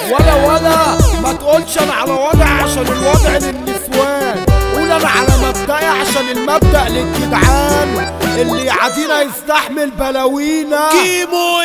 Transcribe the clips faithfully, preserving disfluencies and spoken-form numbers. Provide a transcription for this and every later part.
ولا ولا ما تقولش انا على وضع عشان الوضع للنسوان، قول انا على مبدأي عشان المبدأ للجدعان، اللي يعادينا يستحمل بلاوينا. كيمو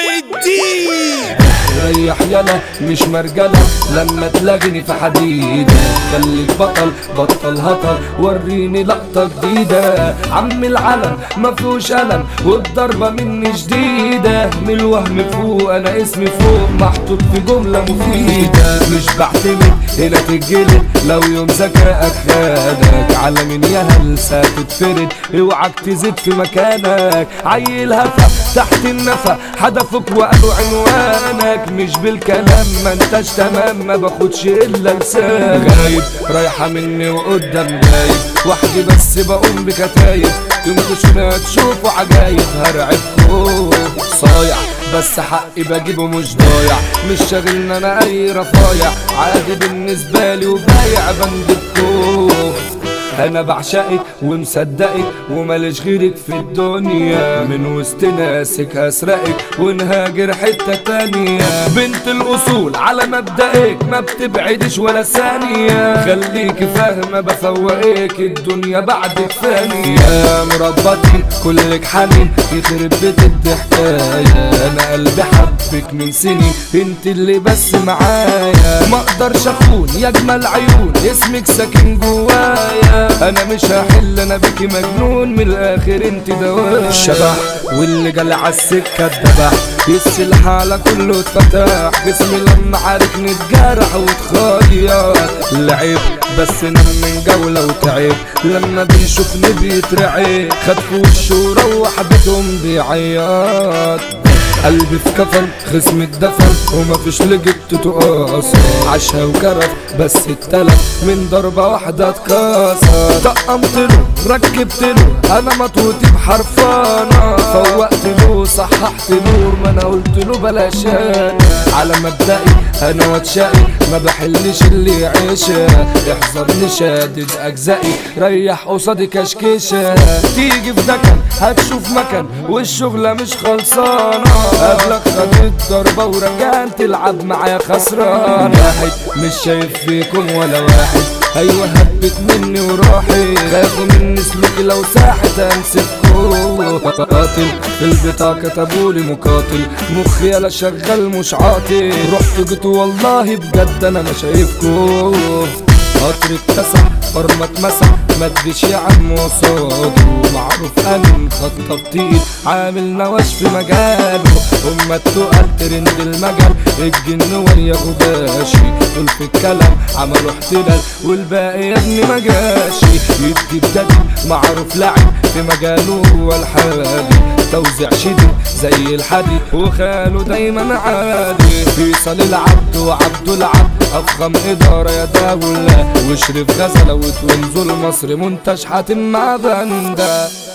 الدين ريح يلا مش مرجلة لما تلاقيني في حديد، خليك بطل بطل هطل وريني لقطة جديدة. عم العلم مفيهوش ألم والضربة مني جديدة، من الوهم فوق أنا اسمي فوق محطوط في جملة مفيدة. مش بعتمد هنا تتجلد لو يوم ذكائك خدك، على مين يا هلسة تتفرد اوعك تزيد في مكانك. عيل هفا تحت النفا حدفك وقالوا عنوانك، مش بالكلام ما انتش تمام ما باخدش الا لسانك. غايب رايحة مني وقدام جايب وحدي بس بقوم بكتايب، تنكشوا تشوفوا عجايب هرعبكوا. صايع بس حقي بجيبه مش ضايع، مش شاغلنا انا اي رفايع، عادي بالنسبة لي وبايع بندكوا. انا بعشقك ومصدقك وماليش غيرك في الدنيا، من وسط ناسك هسرقك ونهاجر حتة تانية. بنت الاصول على مبدأك ما بتبعدش ولا ثانية، خليكي فاهمة بفوقك الدنيا بعدك ثانية. يا مربطي كلك حنين يخرب بيت الضحكاية، انا قلبي حبك من سنين انت اللي بس معايا. ما اقدرش اخون يا اجمل عيون اسمك ساكن جوايا، انا مش هحل انا بيكي مجنون من الاخر انت دوايا. الشبح واللي جال عالسكه اتدبح السلاح على كله اتفتح، جسمي لما عارك نتجرح وتخير. العيب بس نام من جولة وتعب لما بيشوفني بيترعب، خد في وشه وروح بيتهم بيعيط. قلبي في كفن خصمي اتدفن ومفيش لقيت تقاص، عاشها وكرف بس اتلف من ضربة واحدة اتكسر. طقمتله ركبتله انا مطوتي بحرفانة، فوقتله صححت نور ما انا قلتله بلاش انا. على مبدئي انا واتشقي ما بحلش اللي يعيشها، احذرني شادد اجزائي ريح قصادي كشكشة. تيجي في دكن هتشوف مكان والشغلة مش خلصانة، قبلك خدت ضربة ورجعت تلعب معايا خسران. واحد مش شايف فيكم ولا واحد، ايوه هبت مني وروحي، خافوا مني سلوكي لو ساحت امسككوا. قاتل في البطاقة كتبولي مقاتل، مخي يلا شغال مش عاطل، رحت جيت والله بجد انا ما شايفكوا. قطر اتسع فرمة اتمسح ما تجيش يا عم وصاده، معروف انا خطب تقيل عامل نواش في مجاله. هما التقال ترند المجال الجن ويا غباشي، دول في الكلام عملوا احتلال والباقي يا ابني مجاشي. يدي بددي معروف لعب في مجاله هو الحالي، توزيع شديد زي الحديد وخاله دايما عادي. فيصل العبد وعبد العبد افخم اداره يا دولة، واشرف غزلة وتونزل مصر منتج حاتم مع بنده.